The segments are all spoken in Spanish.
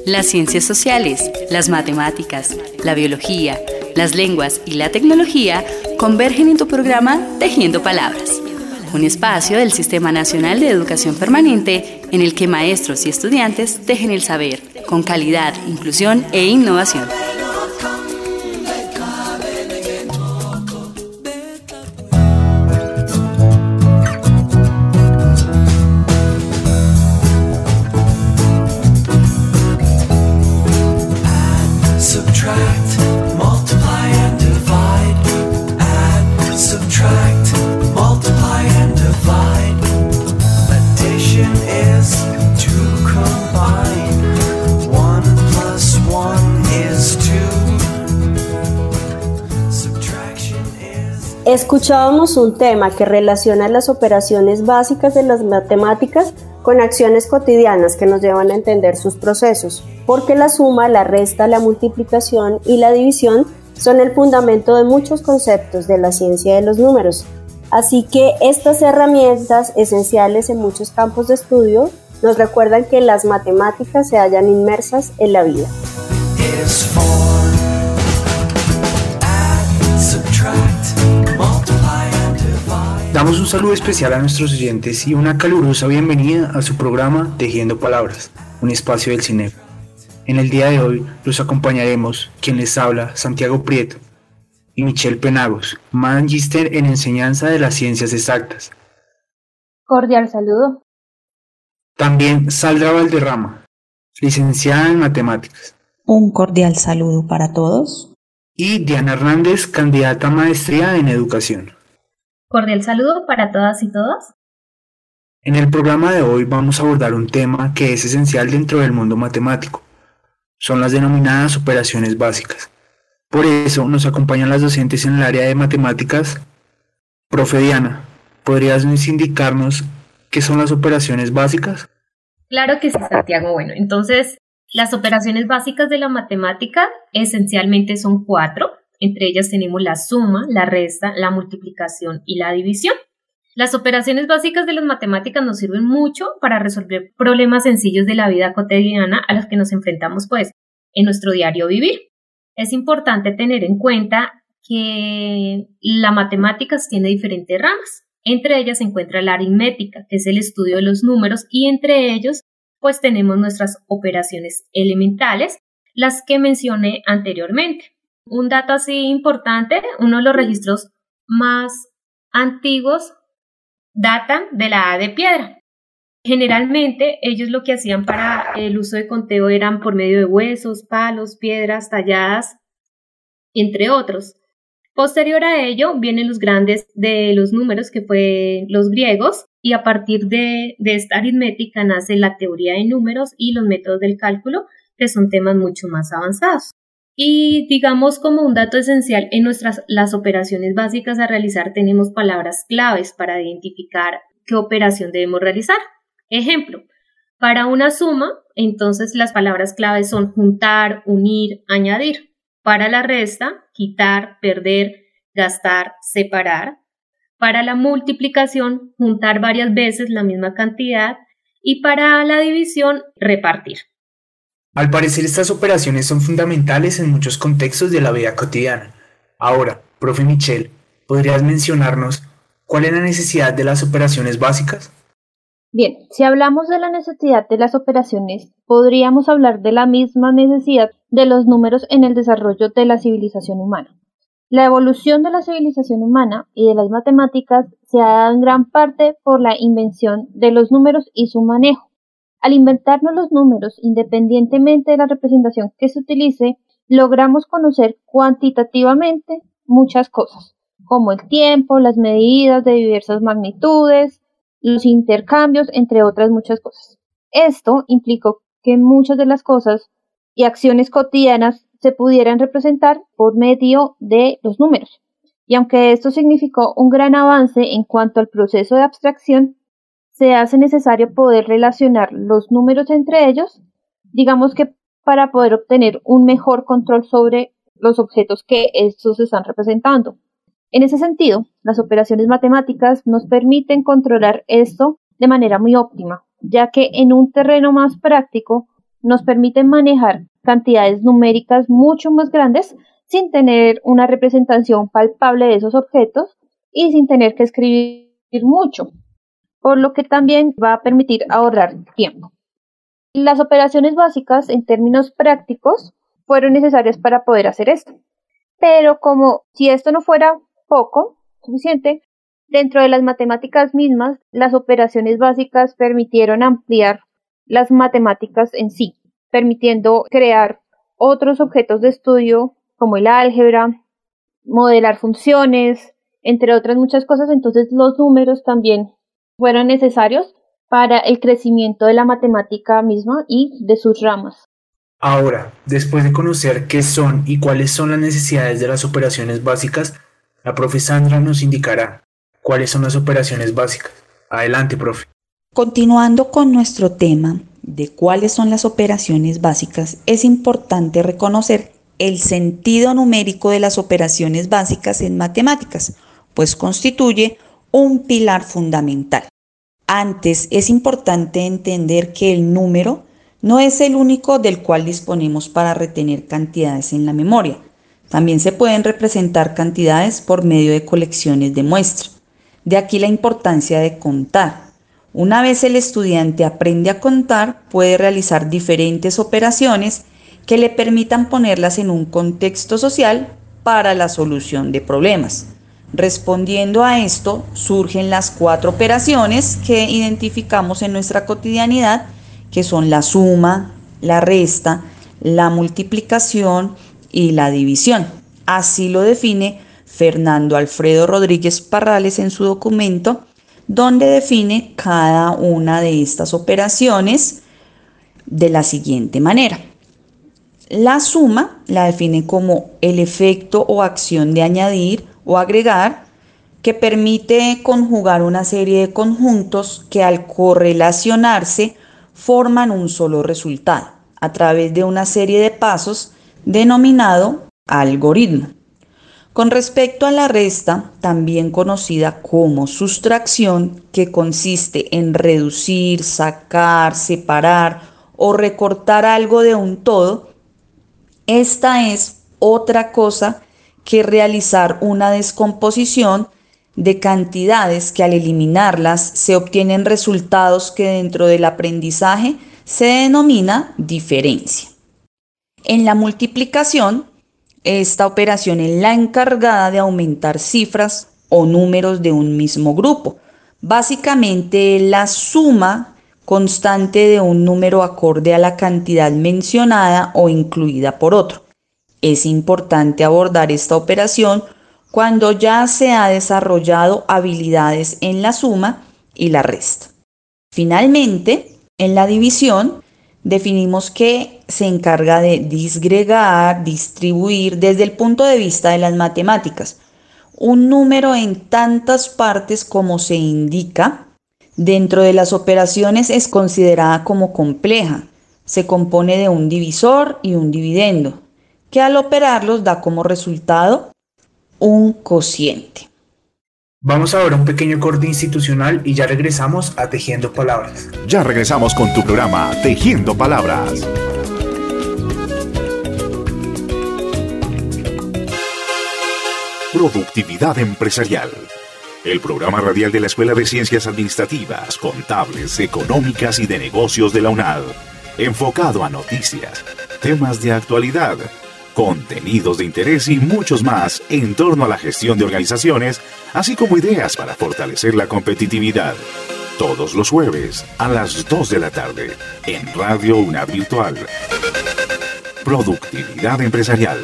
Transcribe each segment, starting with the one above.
Las ciencias sociales, las matemáticas, la biología, las lenguas y la tecnología convergen en tu programa Tejiendo Palabras, un espacio del Sistema Nacional de Educación Permanente en el que maestros y estudiantes tejen el saber con calidad, inclusión e innovación. Escuchábamos un tema que relaciona las operaciones básicas de las matemáticas con acciones cotidianas que nos llevan a entender sus procesos, porque la suma, la resta, la multiplicación y la división son el fundamento de muchos conceptos de la ciencia de los números. Así que estas herramientas, esenciales en muchos campos de estudio, nos recuerdan que las matemáticas se hallan inmersas en la vida. Damos un saludo especial a nuestros oyentes y una calurosa bienvenida a su programa Tejiendo Palabras, un espacio del CINEP. En el día de hoy los acompañaremos quien les habla, Santiago Prieto, y Michelle Penagos, magíster en enseñanza de las ciencias exactas. Cordial saludo. También Sandra Valderrama, licenciada en matemáticas. Un cordial saludo para todos. Y Diana Hernández, candidata a maestría en educación. Cordial saludo para todas y todos. En el programa de hoy vamos a abordar un tema que es esencial dentro del mundo matemático. Son las denominadas operaciones básicas. Por eso nos acompañan las docentes en el área de matemáticas. Profe Diana, ¿podrías indicarnos qué son las operaciones básicas? Claro que sí, Santiago. Bueno, entonces las operaciones básicas de la matemática esencialmente son 4. Entre ellas tenemos la suma, la resta, la multiplicación y la división. Las operaciones básicas de las matemáticas nos sirven mucho para resolver problemas sencillos de la vida cotidiana a los que nos enfrentamos en nuestro diario vivir. Es importante tener en cuenta que la matemáticas tiene diferentes ramas. Entre ellas se encuentra la aritmética, que es el estudio de los números, y entre ellos tenemos nuestras operaciones elementales, las que mencioné anteriormente. Un dato así importante, uno de los registros más antiguos datan de la edad de piedra. Generalmente ellos lo que hacían para el uso de conteo eran por medio de huesos, palos, piedras talladas, entre otros. Posterior a ello vienen los grandes de los números, que fue los griegos, y a partir de esta aritmética nace la teoría de números y los métodos del cálculo, que son temas mucho más avanzados. Y digamos, como un dato esencial en las operaciones básicas a realizar, tenemos palabras claves para identificar qué operación debemos realizar. Ejemplo, para una suma, entonces las palabras claves son juntar, unir, añadir. Para la resta, quitar, perder, gastar, separar. Para la multiplicación, juntar varias veces la misma cantidad. Y para la división, repartir. Al parecer estas operaciones son fundamentales en muchos contextos de la vida cotidiana. Ahora, profe Michelle, ¿podrías mencionarnos cuál es la necesidad de las operaciones básicas? Bien, si hablamos de la necesidad de las operaciones, podríamos hablar de la misma necesidad de los números en el desarrollo de la civilización humana. La evolución de la civilización humana y de las matemáticas se ha dado en gran parte por la invención de los números y su manejo. Al inventarnos los números, independientemente de la representación que se utilice, logramos conocer cuantitativamente muchas cosas, como el tiempo, las medidas de diversas magnitudes, los intercambios, entre otras muchas cosas. Esto implicó que muchas de las cosas y acciones cotidianas se pudieran representar por medio de los números. Y aunque esto significó un gran avance en cuanto al proceso de abstracción, se hace necesario poder relacionar los números entre ellos, digamos que para poder obtener un mejor control sobre los objetos que estos están representando. En ese sentido, las operaciones matemáticas nos permiten controlar esto de manera muy óptima, ya que en un terreno más práctico nos permiten manejar cantidades numéricas mucho más grandes sin tener una representación palpable de esos objetos y sin tener que escribir mucho, por lo que también va a permitir ahorrar tiempo. Las operaciones básicas en términos prácticos fueron necesarias para poder hacer esto, pero como si esto no fuera suficiente, dentro de las matemáticas mismas, las operaciones básicas permitieron ampliar las matemáticas en sí, permitiendo crear otros objetos de estudio como el álgebra, modelar funciones, entre otras muchas cosas. Entonces los números también fueron necesarios para el crecimiento de la matemática misma y de sus ramas. Ahora, después de conocer qué son y cuáles son las necesidades de las operaciones básicas, la profe Sandra nos indicará cuáles son las operaciones básicas. Adelante, profe. Continuando con nuestro tema de cuáles son las operaciones básicas, es importante reconocer el sentido numérico de las operaciones básicas en matemáticas, pues constituye un pilar fundamental. Antes, es importante entender que el número no es el único del cual disponemos para retener cantidades en la memoria. También se pueden representar cantidades por medio de colecciones de muestras. De aquí la importancia de contar. Una vez el estudiante aprende a contar, puede realizar diferentes operaciones que le permitan ponerlas en un contexto social para la solución de problemas. Respondiendo a esto, surgen las 4 operaciones que identificamos en nuestra cotidianidad, que son la suma, la resta, la multiplicación y la división. Así lo define Fernando Alfredo Rodríguez Parrales en su documento, donde define cada una de estas operaciones de la siguiente manera. La suma la define como el efecto o acción de añadir o agregar que permite conjugar una serie de conjuntos que al correlacionarse forman un solo resultado a través de una serie de pasos denominado algoritmo. Con respecto a la resta, también conocida como sustracción, que consiste en reducir, sacar, separar o recortar algo de un todo, esta es otra cosa que realizar una descomposición de cantidades que al eliminarlas se obtienen resultados que dentro del aprendizaje se denomina diferencia. En la multiplicación, esta operación es la encargada de aumentar cifras o números de un mismo grupo. Básicamente es la suma constante de un número acorde a la cantidad mencionada o incluida por otro. Es importante abordar esta operación cuando ya se ha desarrollado habilidades en la suma y la resta. Finalmente, en la división, definimos que se encarga de disgregar, distribuir desde el punto de vista de las matemáticas. Un número en tantas partes como se indica dentro de las operaciones es considerada como compleja. Se compone de un divisor y un dividendo, que al operarlos da como resultado un cociente. Vamos ahora a un pequeño corte institucional y ya regresamos a Tejiendo Palabras. Ya regresamos con tu programa Tejiendo Palabras. Productividad empresarial. El programa radial de la Escuela de Ciencias Administrativas, Contables, Económicas y de Negocios de la UNAD. Enfocado a noticias, temas de actualidad, contenidos de interés y muchos más en torno a la gestión de organizaciones, así como ideas para fortalecer la competitividad. Todos los jueves a las 2 de la tarde en Radio UNAD Virtual. Productividad empresarial.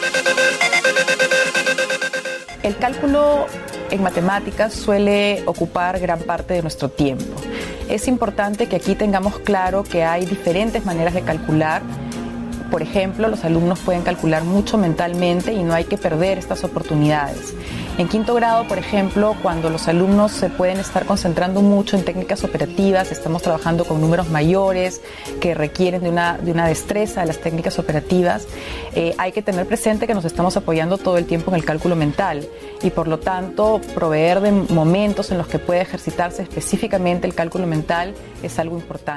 El cálculo en matemáticas suele ocupar gran parte de nuestro tiempo. Es importante que aquí tengamos claro que hay diferentes maneras de calcular. Por ejemplo, los alumnos pueden calcular mucho mentalmente y no hay que perder estas oportunidades. En quinto grado, por ejemplo, cuando los alumnos se pueden estar concentrando mucho en técnicas operativas, estamos trabajando con números mayores que requieren de una destreza de las técnicas operativas, hay que tener presente que nos estamos apoyando todo el tiempo en el cálculo mental y por lo tanto proveer de momentos en los que puede ejercitarse específicamente el cálculo mental es algo importante.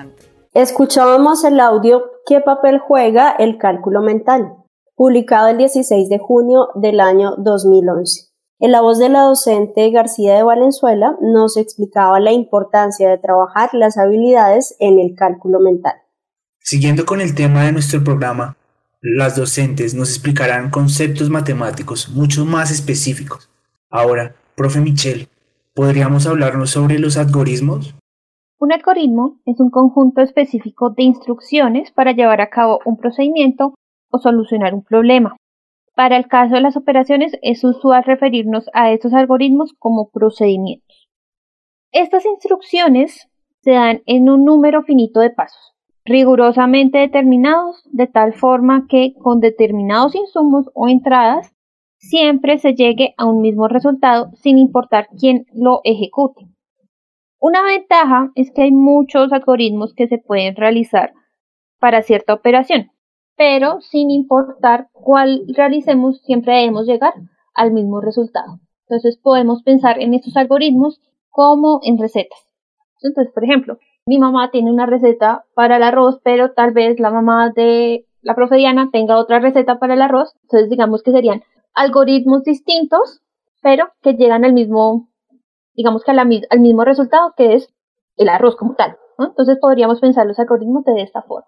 Escuchábamos el audio ¿Qué papel juega el cálculo mental?, publicado el 16 de junio del año 2011. En la voz de la docente García de Valenzuela nos explicaba la importancia de trabajar las habilidades en el cálculo mental. Siguiendo con el tema de nuestro programa, las docentes nos explicarán conceptos matemáticos mucho más específicos. Ahora, profe Michelle, ¿podríamos hablarnos sobre los algoritmos? Un algoritmo es un conjunto específico de instrucciones para llevar a cabo un procedimiento o solucionar un problema. Para el caso de las operaciones, es usual referirnos a estos algoritmos como procedimientos. Estas instrucciones se dan en un número finito de pasos, rigurosamente determinados, de tal forma que con determinados insumos o entradas siempre se llegue a un mismo resultado sin importar quién lo ejecute. Una ventaja es que hay muchos algoritmos que se pueden realizar para cierta operación, pero sin importar cuál realicemos, siempre debemos llegar al mismo resultado. Entonces podemos pensar en estos algoritmos como en recetas. Entonces, por ejemplo, mi mamá tiene una receta para el arroz, pero tal vez la mamá de la profe Diana tenga otra receta para el arroz. Entonces digamos que serían algoritmos distintos, pero que llegan al mismo, digamos que al mismo resultado, que es el arroz como tal, ¿no? Entonces podríamos pensar los algoritmos de esta forma.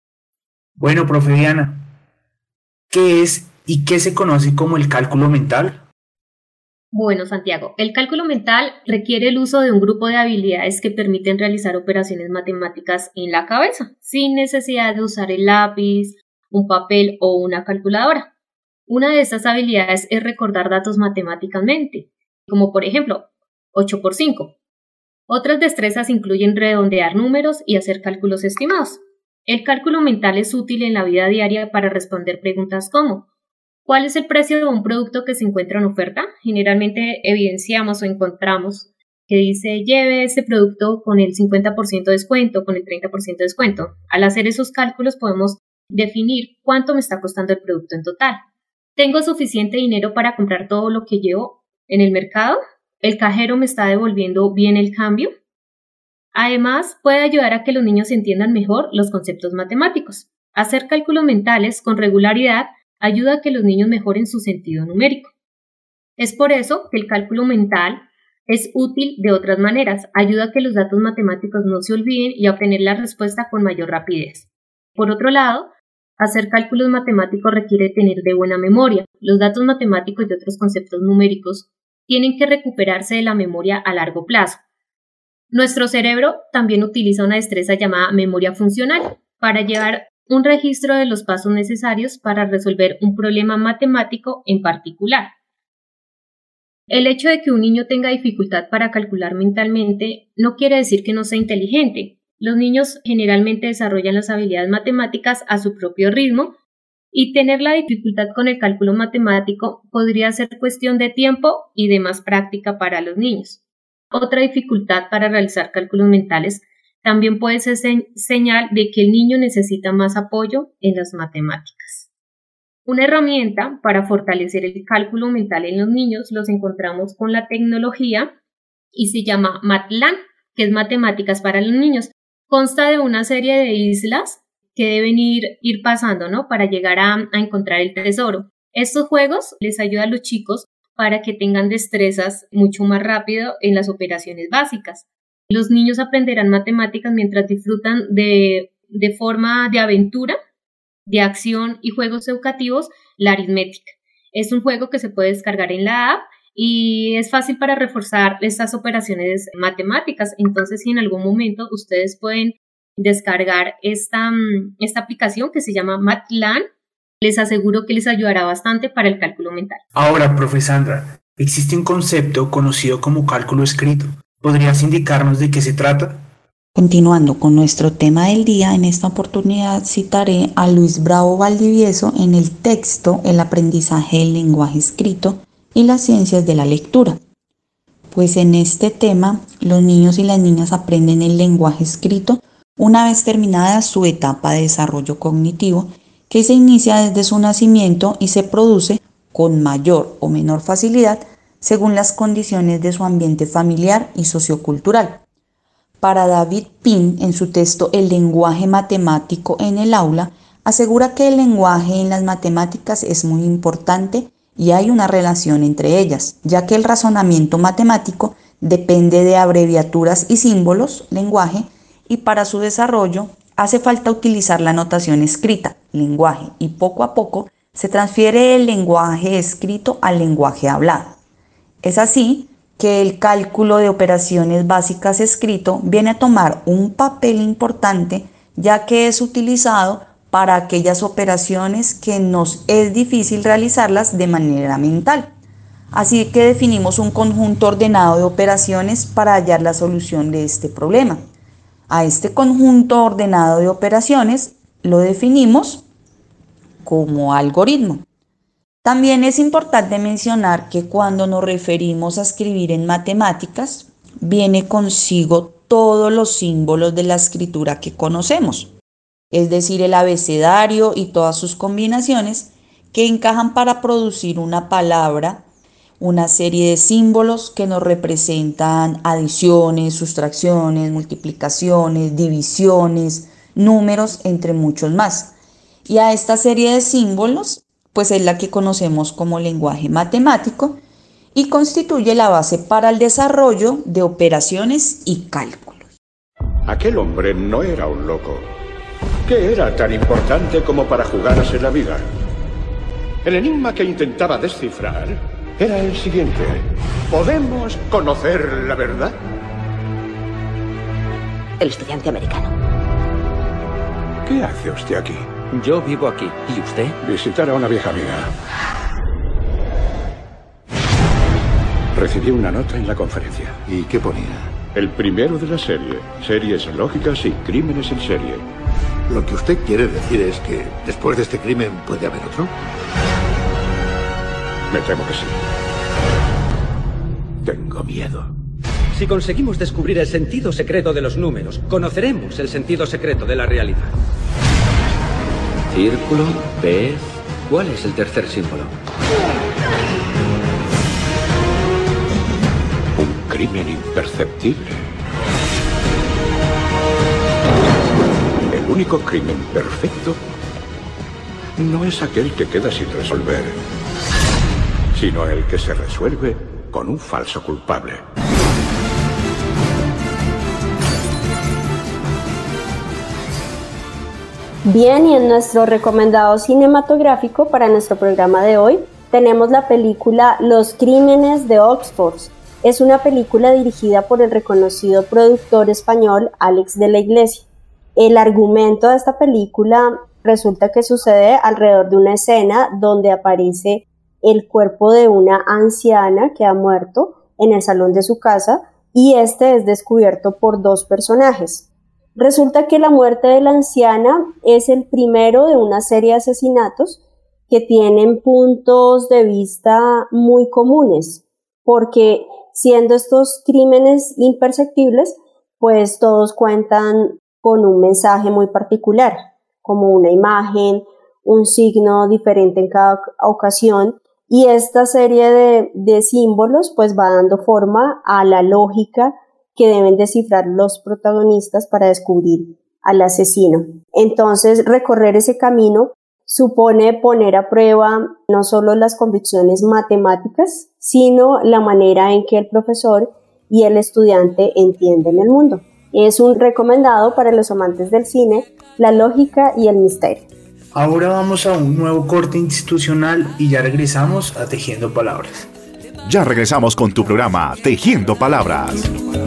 Bueno, profe Diana, ¿qué es y qué se conoce como el cálculo mental? Bueno, Santiago, el cálculo mental requiere el uso de un grupo de habilidades que permiten realizar operaciones matemáticas en la cabeza, sin necesidad de usar el lápiz, un papel o una calculadora. Una de estas habilidades es recordar datos matemáticamente, como por ejemplo 8 por 5. Otras destrezas incluyen redondear números y hacer cálculos estimados. El cálculo mental es útil en la vida diaria para responder preguntas como ¿cuál es el precio de un producto que se encuentra en oferta? Generalmente evidenciamos o encontramos que dice lleve este producto con el 50% de descuento, con el 30% de descuento. Al hacer esos cálculos podemos definir cuánto me está costando el producto en total. ¿Tengo suficiente dinero para comprar todo lo que llevo en el mercado? ¿El cajero me está devolviendo bien el cambio? Además, puede ayudar a que los niños entiendan mejor los conceptos matemáticos. Hacer cálculos mentales con regularidad ayuda a que los niños mejoren su sentido numérico. Es por eso que el cálculo mental es útil de otras maneras. Ayuda a que los datos matemáticos no se olviden y a obtener la respuesta con mayor rapidez. Por otro lado, hacer cálculos matemáticos requiere tener de buena memoria. Los datos matemáticos y otros conceptos numéricos tienen que recuperarse de la memoria a largo plazo. Nuestro cerebro también utiliza una destreza llamada memoria funcional para llevar un registro de los pasos necesarios para resolver un problema matemático en particular. El hecho de que un niño tenga dificultad para calcular mentalmente no quiere decir que no sea inteligente. Los niños generalmente desarrollan las habilidades matemáticas a su propio ritmo y tener la dificultad con el cálculo matemático podría ser cuestión de tiempo y de más práctica para los niños. Otra dificultad para realizar cálculos mentales también puede ser señal de que el niño necesita más apoyo en las matemáticas. Una herramienta para fortalecer el cálculo mental en los niños los encontramos con la tecnología y se llama Matlab, que es matemáticas para los niños. Consta de una serie de islas que deben ir pasando, ¿no?, para llegar a encontrar el tesoro. Estos juegos les ayudan a los chicos para que tengan destrezas mucho más rápido en las operaciones básicas. Los niños aprenderán matemáticas mientras disfrutan de forma de aventura, de acción y juegos educativos, la aritmética. Es un juego que se puede descargar en la app y es fácil para reforzar estas operaciones matemáticas. Entonces, si en algún momento ustedes pueden descargar esta aplicación que se llama Matlab, les aseguro que les ayudará bastante para el cálculo mental. Ahora, profe Sandra, existe un concepto conocido como cálculo escrito. ¿Podrías indicarnos de qué se trata? Continuando con nuestro tema del día, en esta oportunidad citaré a Luis Bravo Valdivieso en el texto El aprendizaje del lenguaje escrito y las ciencias de la lectura. Pues en este tema, los niños y las niñas aprenden el lenguaje escrito una vez terminada su etapa de desarrollo cognitivo, que se inicia desde su nacimiento y se produce con mayor o menor facilidad según las condiciones de su ambiente familiar y sociocultural. para David Pin, en su texto El lenguaje matemático en el aula, asegura que el lenguaje en las matemáticas es muy importante y hay una relación entre ellas, ya que el razonamiento matemático depende de abreviaturas y símbolos, lenguaje, y para su desarrollo hace falta utilizar la notación escrita, lenguaje, y poco a poco se transfiere el lenguaje escrito al lenguaje hablado. Es así que el cálculo de operaciones básicas escrito viene a tomar un papel importante, ya que es utilizado para aquellas operaciones que nos es difícil realizarlas de manera mental. Así que definimos un conjunto ordenado de operaciones para hallar la solución de este problema. A este conjunto ordenado de operaciones lo definimos como algoritmo. También es importante mencionar que cuando nos referimos a escribir en matemáticas, viene consigo todos los símbolos de la escritura que conocemos, es decir, el abecedario y todas sus combinaciones que encajan para producir una palabra, una serie de símbolos que nos representan adiciones, sustracciones, multiplicaciones, divisiones, números, entre muchos más. Y a esta serie de símbolos pues es la que conocemos como lenguaje matemático y constituye la base para el desarrollo de operaciones y cálculos. Aquel hombre no era un loco. ¿Qué era tan importante como para jugarse la vida? El enigma que intentaba descifrar era el siguiente. ¿Podemos conocer la verdad? El estudiante americano. ¿Qué hace usted aquí? Yo vivo aquí. ¿Y usted? Visitar a una vieja amiga. Recibí una nota en la conferencia. ¿Y qué ponía? El primero de la serie. Series lógicas y crímenes en serie. Lo que usted quiere decir es que después de este crimen puede haber otro. Me temo que sí. Tengo miedo. Si conseguimos descubrir el sentido secreto de los números, conoceremos el sentido secreto de la realidad. Círculo, pez. ¿Cuál es el tercer símbolo? Un crimen imperceptible. El único crimen perfecto no es aquel que queda sin resolver, sino el que se resuelve con un falso culpable. Bien, y en nuestro recomendado cinematográfico para nuestro programa de hoy tenemos la película Los Crímenes de Oxford. Es una película dirigida por el reconocido productor español Àlex de la Iglesia. El argumento de esta película resulta que sucede alrededor de una escena donde aparece el cuerpo de una anciana que ha muerto en el salón de su casa y este es descubierto por dos personajes. Resulta que la muerte de la anciana es el primero de una serie de asesinatos que tienen puntos de vista muy comunes, porque siendo estos crímenes imperceptibles, pues todos cuentan con un mensaje muy particular, como una imagen, un signo diferente en cada ocasión, y esta serie de símbolos pues va dando forma a la lógica que deben descifrar los protagonistas para descubrir al asesino. Entonces, recorrer ese camino supone poner a prueba no solo las convicciones matemáticas, sino la manera en que el profesor y el estudiante entienden el mundo. Es un recomendado para los amantes del cine, la lógica y el misterio. Ahora vamos a un nuevo corte institucional y ya regresamos a Tejiendo Palabras. Ya regresamos con tu programa Tejiendo Palabras.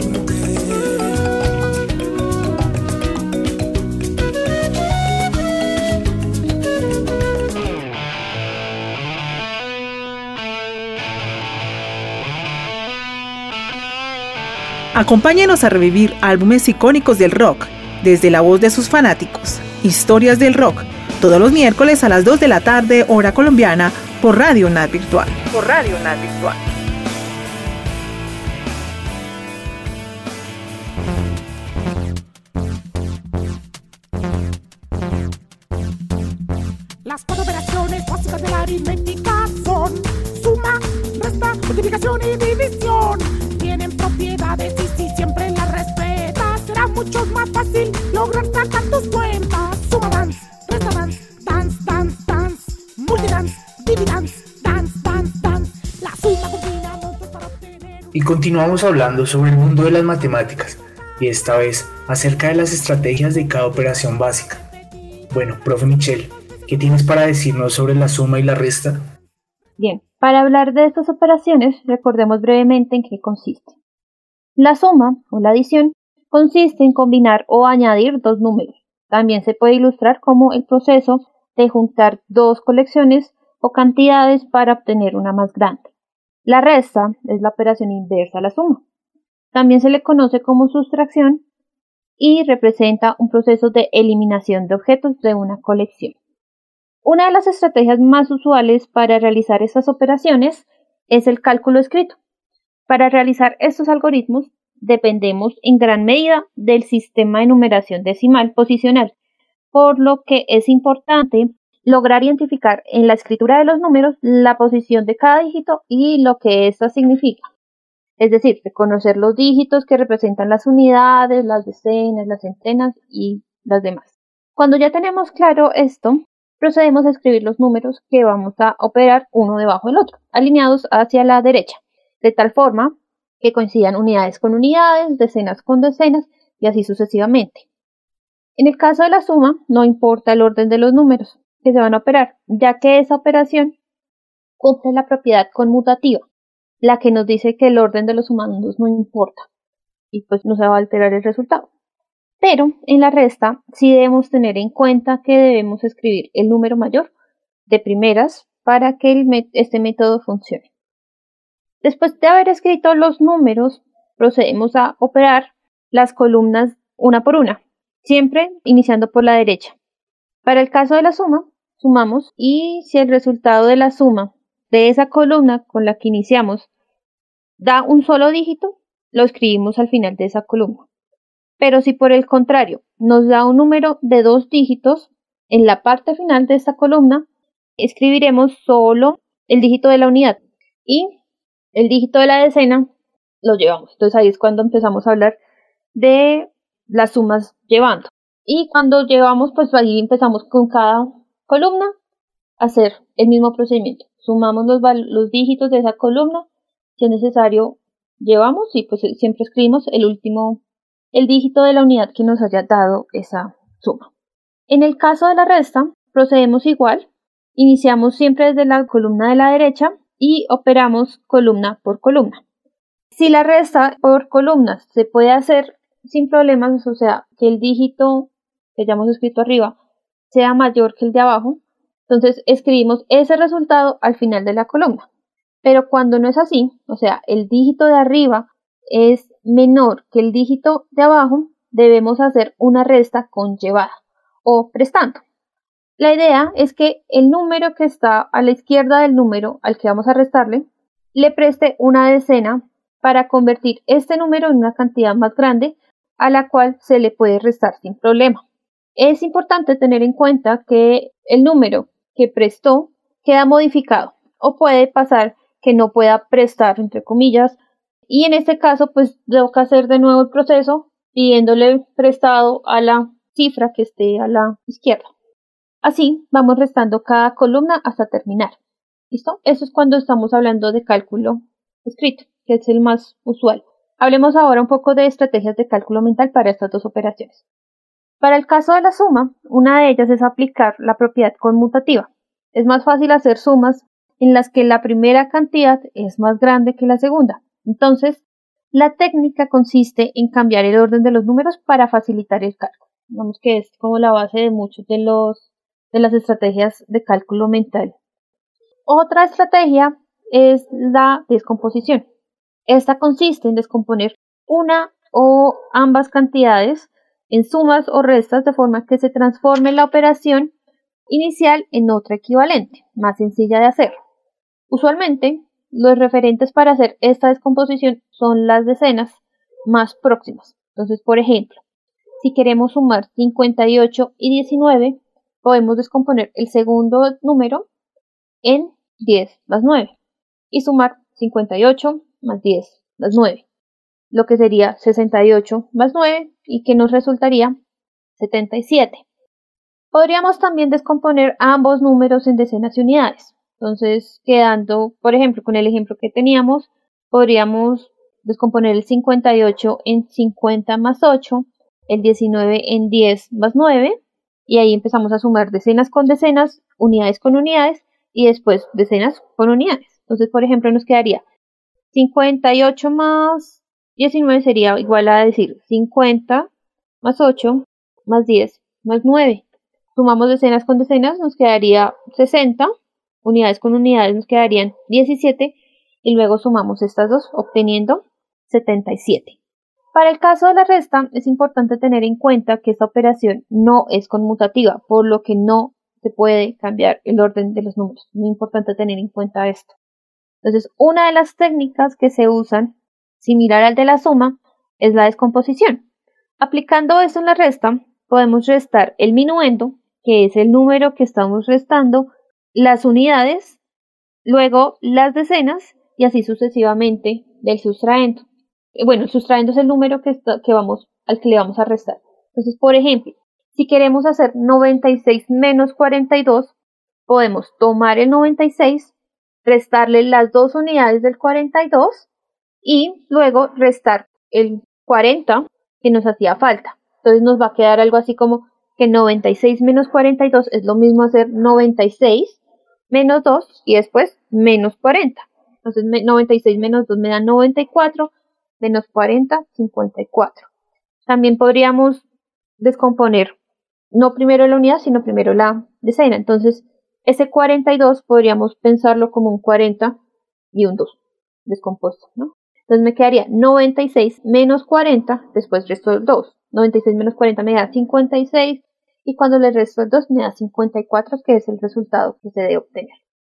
Acompáñenos a revivir álbumes icónicos del rock, desde la voz de sus fanáticos. Historias del rock, todos los miércoles a las 2 de la tarde, hora colombiana, por Radio UNAD Virtual. Las cuatro operaciones básicas de la aritmética son suma, resta, multiplicación y división. Tienen propiedades y si siempre las respetas, mucho más fácil lograr sacar tus cuentas. Suma dance, resta dance, dance, dance, dance, multidance, dividance, dance, dance, dance. La suma combina montos para obtener. Y continuamos hablando sobre el mundo de las matemáticas, y esta vez acerca de las estrategias de cada operación básica. Bueno, profe Michelle, ¿qué tienes para decirnos sobre la suma y la resta? Bien, para hablar de estas operaciones, recordemos brevemente en qué consiste. La suma o la adición consiste en combinar o añadir dos números. También se puede ilustrar como el proceso de juntar dos colecciones o cantidades para obtener una más grande. La resta es la operación inversa a la suma. También se le conoce como sustracción y representa un proceso de eliminación de objetos de una colección. Una de las estrategias más usuales para realizar estas operaciones es el cálculo escrito. Para realizar estos algoritmos dependemos en gran medida del sistema de numeración decimal posicional, por lo que es importante lograr identificar en la escritura de los números la posición de cada dígito y lo que ésta significa. Es decir, reconocer los dígitos que representan las unidades, las decenas, las centenas y las demás. Cuando ya tenemos claro esto, procedemos a escribir los números que vamos a operar uno debajo del otro, alineados hacia la derecha, de tal forma que coincidan unidades con unidades, decenas con decenas y así sucesivamente. En el caso de la suma, no importa el orden de los números que se van a operar, ya que esa operación cumple la propiedad conmutativa, la que nos dice que el orden de los sumandos no importa y pues no se va a alterar el resultado. Pero en la resta sí debemos tener en cuenta que debemos escribir el número mayor de primeras para que este método funcione. Después de haber escrito los números, procedemos a operar las columnas una por una, siempre iniciando por la derecha. Para el caso de la suma, sumamos y si el resultado de la suma de esa columna con la que iniciamos da un solo dígito, lo escribimos al final de esa columna. Pero si por el contrario nos da un número de 2 dígitos, en la parte final de esta columna escribiremos solo el dígito de la unidad y el dígito de la decena lo llevamos. Entonces ahí es cuando empezamos a hablar de las sumas llevando. Y cuando llevamos, pues ahí empezamos con cada columna a hacer el mismo procedimiento. Sumamos los dígitos de esa columna, si es necesario llevamos y pues siempre escribimos el dígito de la unidad que nos haya dado esa suma. En el caso de la resta, procedemos igual. Iniciamos siempre desde la columna de la derecha y operamos columna por columna. Si la resta por columnas se puede hacer sin problemas, o sea, que el dígito que ya hemos escrito arriba sea mayor que el de abajo, entonces escribimos ese resultado al final de la columna. Pero cuando no es así, o sea, el dígito de arriba es menor que el dígito de abajo, debemos hacer una resta conllevada o prestando. La idea es que el número que está a la izquierda del número al que vamos a restarle, le preste una decena para convertir este número en una cantidad más grande a la cual se le puede restar sin problema. Es importante tener en cuenta que el número que prestó queda modificado o puede pasar que no pueda prestar, entre comillas, y en este caso pues debo que hacer de nuevo el proceso pidiéndole prestado a la cifra que esté a la izquierda. Así vamos restando cada columna hasta terminar. ¿Listo? Eso es cuando estamos hablando de cálculo escrito, que es el más usual. Hablemos ahora un poco de estrategias de cálculo mental para estas dos operaciones. Para el caso de la suma, una de ellas es aplicar la propiedad conmutativa. Es más fácil hacer sumas en las que la primera cantidad es más grande que la segunda. Entonces, la técnica consiste en cambiar el orden de los números para facilitar el cálculo. Digamos que es como la base de muchos de las estrategias de cálculo mental. Otra estrategia es la descomposición. Esta consiste en descomponer una o ambas cantidades en sumas o restas de forma que se transforme la operación inicial en otra equivalente, más sencilla de hacer. Usualmente, los referentes para hacer esta descomposición son las decenas más próximas. Entonces, por ejemplo, si queremos sumar 58 y 19, podemos descomponer el segundo número en 10 más 9 y sumar 58 más 10 más 9, lo que sería 68 más 9 y que nos resultaría 77. Podríamos también descomponer ambos números en decenas y unidades. Entonces, quedando, por ejemplo, con el ejemplo que teníamos, podríamos descomponer el 58 en 50 más 8, el 19 en 10 más 9, y ahí empezamos a sumar decenas con decenas, unidades con unidades, y después decenas con unidades. Entonces, por ejemplo, nos quedaría 58 más 19 sería igual a decir 50 más 8 más 10 más 9. Sumamos decenas con decenas, nos quedaría 60, unidades con unidades nos quedarían 17, y luego sumamos estas dos, obteniendo 77. Para el caso de la resta, es importante tener en cuenta que esta operación no es conmutativa, por lo que no se puede cambiar el orden de los números. Muy importante tener en cuenta esto. Entonces, una de las técnicas que se usan, similar al de la suma, es la descomposición. Aplicando esto en la resta, podemos restar el minuendo, que es el número que estamos restando, las unidades, luego las decenas, y así sucesivamente del sustraendo. Bueno, el sustraendo es el número al que le vamos a restar. Entonces, por ejemplo, si queremos hacer 96 menos 42, podemos tomar el 96, restarle las dos unidades del 42 y luego restar el 40 que nos hacía falta. Entonces nos va a quedar algo así como que 96 menos 42 es lo mismo hacer 96 menos 2 y después menos 40. Entonces 96 menos 2 me da 94, menos 40, 54. También podríamos descomponer no primero la unidad, sino primero la decena. Entonces ese 42 podríamos pensarlo como un 40 y un 2 descompuesto, ¿no? Entonces me quedaría 96 menos 40, después resto el 2. 96 menos 40 me da 56 y cuando le resto el 2 me da 54, que es el resultado que se debe obtener.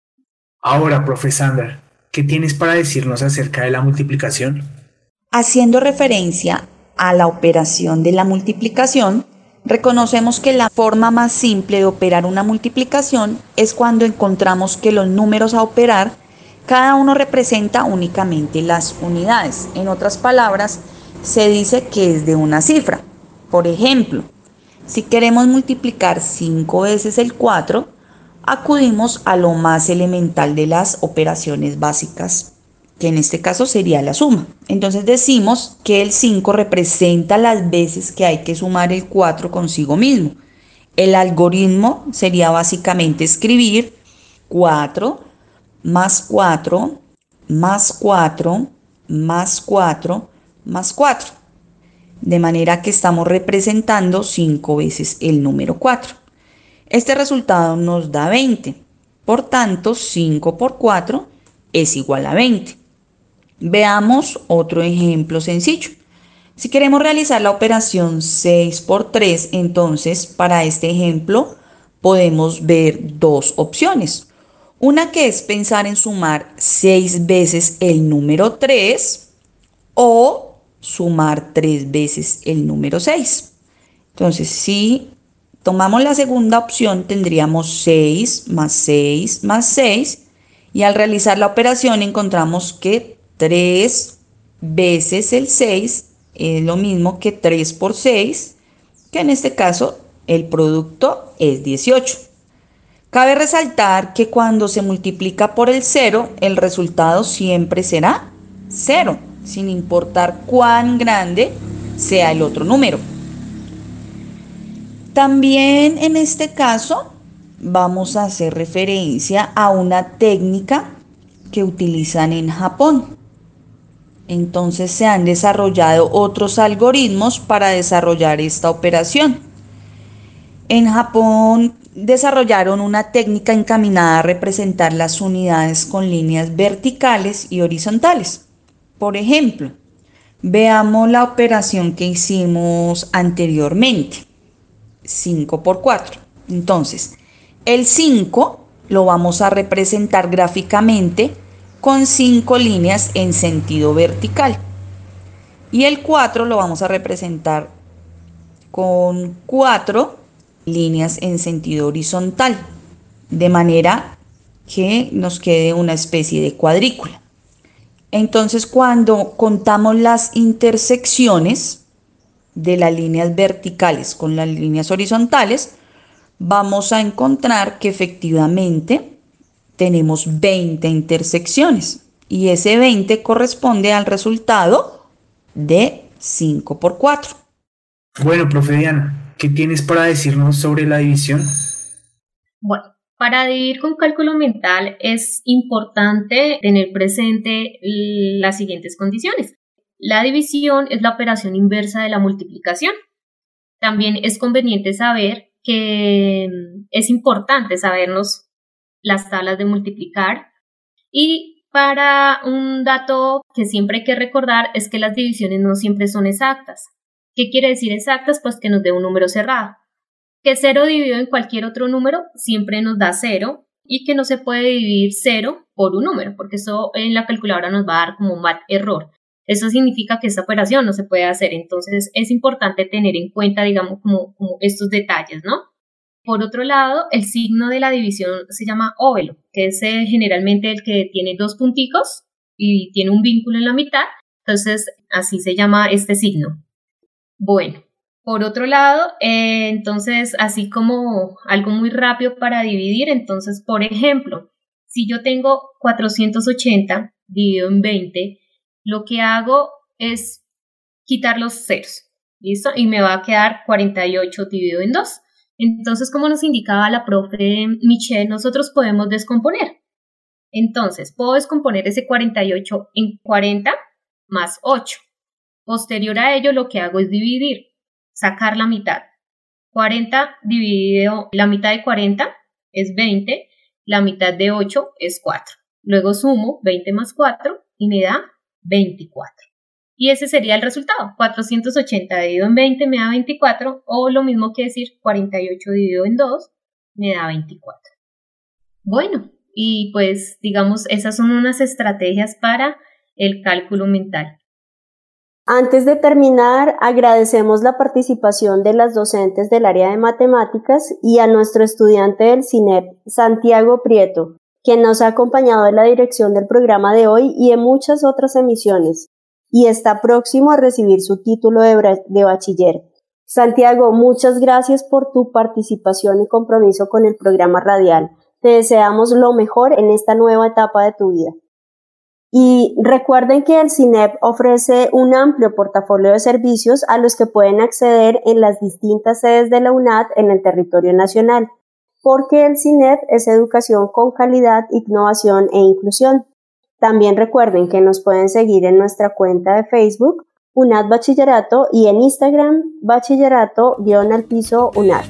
Ahora, profe Sandra, ¿qué tienes para decirnos acerca de la multiplicación? Haciendo referencia a la operación de la multiplicación, reconocemos que la forma más simple de operar una multiplicación es cuando encontramos que los números a operar, cada uno representa únicamente las unidades. En otras palabras, se dice que es de una cifra. Por ejemplo, si queremos multiplicar 5 veces el 4, acudimos a lo más elemental de las operaciones básicas, que en este caso sería la suma. Entonces decimos que el 5 representa las veces que hay que sumar el 4 consigo mismo. El algoritmo sería básicamente escribir 4 más 4 más 4 más 4 más 4. De manera que estamos representando 5 veces el número 4. Este resultado nos da 20. Por tanto, 5 por 4 es igual a 20. Veamos otro ejemplo sencillo. Si queremos realizar la operación 6 por 3, entonces para este ejemplo podemos ver dos opciones. Una que es pensar en sumar 6 veces el número 3 o sumar 3 veces el número 6. Entonces, si tomamos la segunda opción, tendríamos 6 más 6 más 6 y al realizar la operación encontramos que 3 veces el 6 es lo mismo que 3 por 6, que en este caso el producto es 18. Cabe resaltar que cuando se multiplica por el 0, el resultado siempre será 0, sin importar cuán grande sea el otro número. También en este caso vamos a hacer referencia a una técnica que utilizan en Japón. Entonces se han desarrollado otros algoritmos para desarrollar esta operación. En Japón desarrollaron una técnica encaminada a representar las unidades con líneas verticales y horizontales. Por ejemplo, veamos la operación que hicimos anteriormente, 5 por 4. Entonces, el 5 lo vamos a representar gráficamente con 5 líneas en sentido vertical. Y el 4 lo vamos a representar con 4 líneas en sentido horizontal, de manera que nos quede una especie de cuadrícula. Entonces, cuando contamos las intersecciones, de las líneas verticales con las líneas horizontales, vamos a encontrar que efectivamente tenemos 20 intersecciones y ese 20 corresponde al resultado de 5 por 4. Bueno, profe Diana, ¿qué tienes para decirnos sobre la división? Bueno, para dividir con cálculo mental es importante tener presente las siguientes condiciones. La división es la operación inversa de la multiplicación. También es conveniente saber que es importante sabernos las tablas de multiplicar. Y para un dato que siempre hay que recordar es que las divisiones no siempre son exactas. ¿Qué quiere decir exactas? Pues que nos dé un número cerrado. Que 0 dividido en cualquier otro número siempre nos da 0 y que no se puede dividir 0 por un número, porque eso en la calculadora nos va a dar como un error. Eso significa que esta operación no se puede hacer, entonces es importante tener en cuenta, digamos, como estos detalles, ¿no? Por otro lado, el signo de la división se llama óvelo, que es generalmente el que tiene dos punticos y tiene un vínculo en la mitad, entonces así se llama este signo. Bueno, por otro lado, entonces así como algo muy rápido para dividir, entonces por ejemplo, si yo tengo 480 dividido en 20, lo que hago es quitar los ceros, ¿listo? Y me va a quedar 48 dividido en 2. Entonces, como nos indicaba la profe Michelle, nosotros podemos descomponer. Entonces, puedo descomponer ese 48 en 40 más 8. Posterior a ello, lo que hago es dividir, sacar la mitad. 40 dividido, la mitad de 40 es 20, la mitad de 8 es 4. Luego sumo 20 más 4 y me da 24. Y ese sería el resultado. 480 dividido en 20 me da 24, o lo mismo que decir 48 dividido en 2 me da 24. Bueno, y pues digamos, esas son unas estrategias para el cálculo mental. Antes de terminar, agradecemos la participación de las docentes del área de matemáticas y a nuestro estudiante del CINEP, Santiago Prieto, quien nos ha acompañado en la dirección del programa de hoy y en muchas otras emisiones, y está próximo a recibir su título de bachiller. Santiago, muchas gracias por tu participación y compromiso con el programa radial. Te deseamos lo mejor en esta nueva etapa de tu vida. Y recuerden que el CINEP ofrece un amplio portafolio de servicios a los que pueden acceder en las distintas sedes de la UNAD en el territorio nacional, porque el CINEP es educación con calidad, innovación e inclusión. También recuerden que nos pueden seguir en nuestra cuenta de Facebook, UNAD Bachillerato, y en Instagram, bachillerato_UNAD.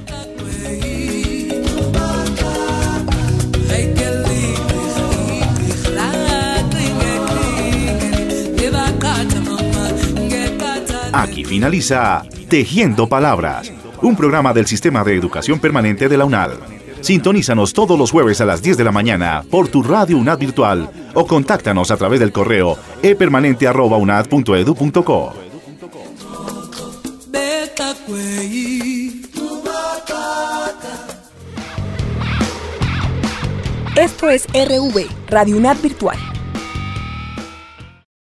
Aquí finaliza Tejiendo Palabras, un programa del Sistema de Educación Permanente de la UNAD. Sintonízanos todos los jueves a las 10 de la mañana por tu radio UNAD virtual o contáctanos a través del correo epermanente@unad.edu.co. Esto es RV, Radio UNAD Virtual.